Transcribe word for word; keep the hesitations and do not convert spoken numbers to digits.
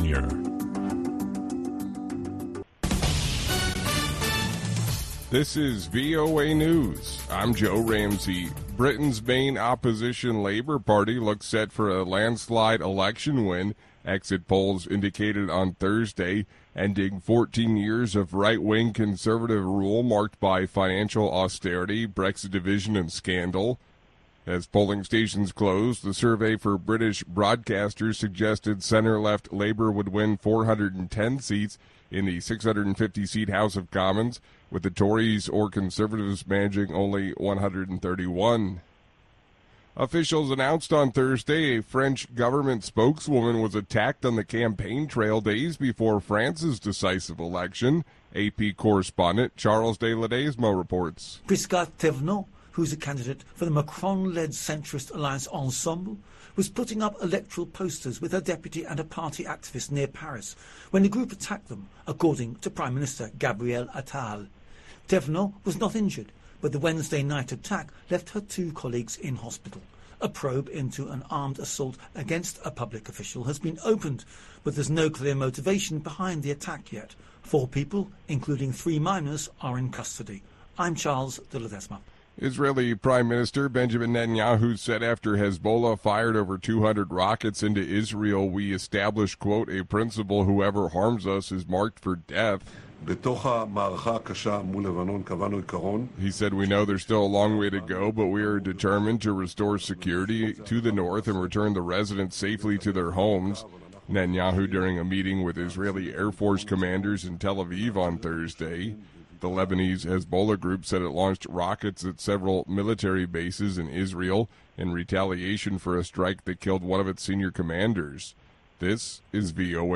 Junior This is V O A News. I'm Joe Ramsey. Britain's main opposition Labour Party looks set for a landslide election win, exit polls indicated on Thursday, ending fourteen years of right-wing conservative rule marked by financial austerity, Brexit division, and scandal. As polling stations closed, the survey for British broadcasters suggested center-left Labour would win four hundred ten seats in the six hundred fifty seat House of Commons, with the Tories or Conservatives managing only one hundred thirty-one. Officials announced on Thursday a French government spokeswoman was attacked on the campaign trail days before France's decisive election. A P correspondent Charles de Ledesma reports. Giscard Thévenot, who's a candidate for the Macron-led centrist alliance Ensemble, was putting up electoral posters with her deputy and a party activist near Paris when the group attacked them, according to Prime Minister Gabriel Attal. Thévenot was not injured, but the Wednesday night attack left her two colleagues in hospital. A probe into an armed assault against a public official has been opened, but there's no clear motivation behind the attack yet. Four people, including three minors, are in custody. I'm Charles de Ledesma. Israeli Prime Minister Benjamin Netanyahu said after Hezbollah fired over two hundred rockets into Israel, we established, quote, a principle whoever harms us is marked for death. He said, we know there's still a long way to go, but we are determined to restore security to the north and return the residents safely to their homes. Netanyahu during a meeting with Israeli Air Force commanders in Tel Aviv on Thursday. The Lebanese Hezbollah group said it launched rockets at several military bases in Israel in retaliation for a strike that killed one of its senior commanders. This is V O A.